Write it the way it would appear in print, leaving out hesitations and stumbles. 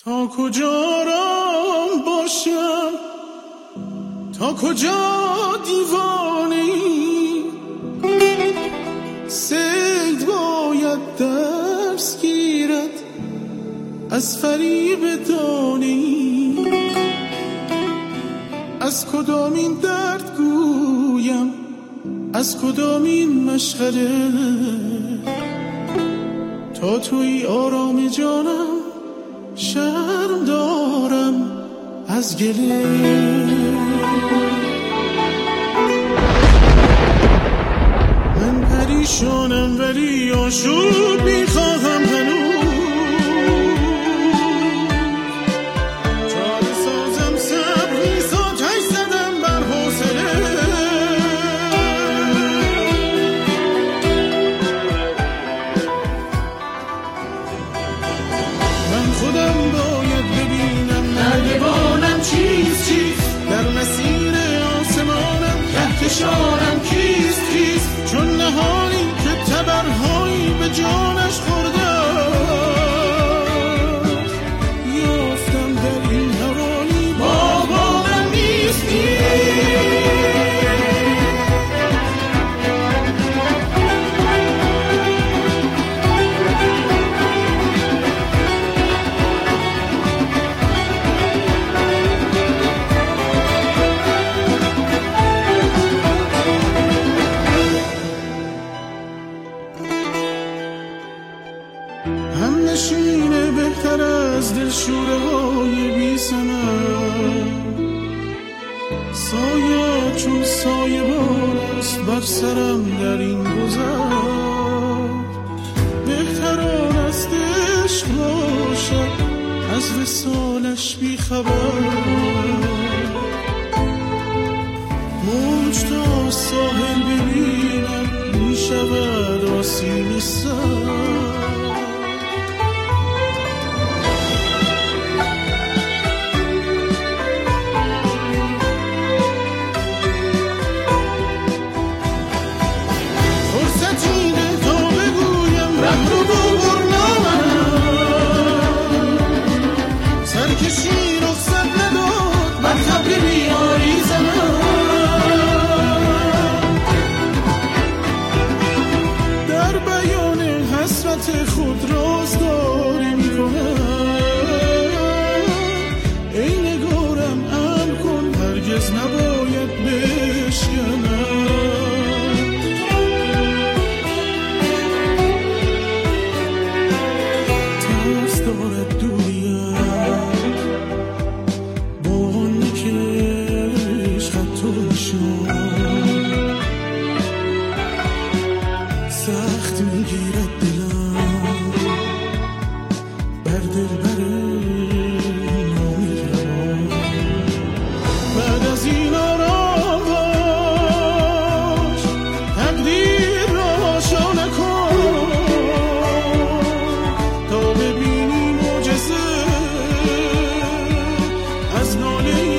تا کجا رام باشم، تا کجا دیوانه‌ای، صید باید درس گیرد از فریب دانه‌ای. از کدامین درد گویم، از کدامین مشغله، تا توی آرام جانم شرم دارم از گله. من پریشانم ولی آشوب میخواهم هنوز، چاره سازم صبر نیست آتش زدم بر حوصله. من خودم باید ببینم نردبانم چیست در مسیر آسمانم، کهکشانم کیست چون نهانی که تبرهایی به جانش خورده یافتم در این حوالی باغبانم نیست. هم نشینه بهتر از دلشوره های بی ثمر، سایه چون سایه بار است بر سرم در این گذر. بهتران است عشق باشد از وصالش بی خبر، موج تا ساحل ببینم می شود آسیب سر. خود رازداری میکنم، ای نگارم امن کن هرگز نباید بشکنم. ترس دارد دوریم با آنی که عشقت تو نشان، سخت میگیرد بعد از این آرام باش، تقدیر را شانه کن تا ببینی معجزه از ناله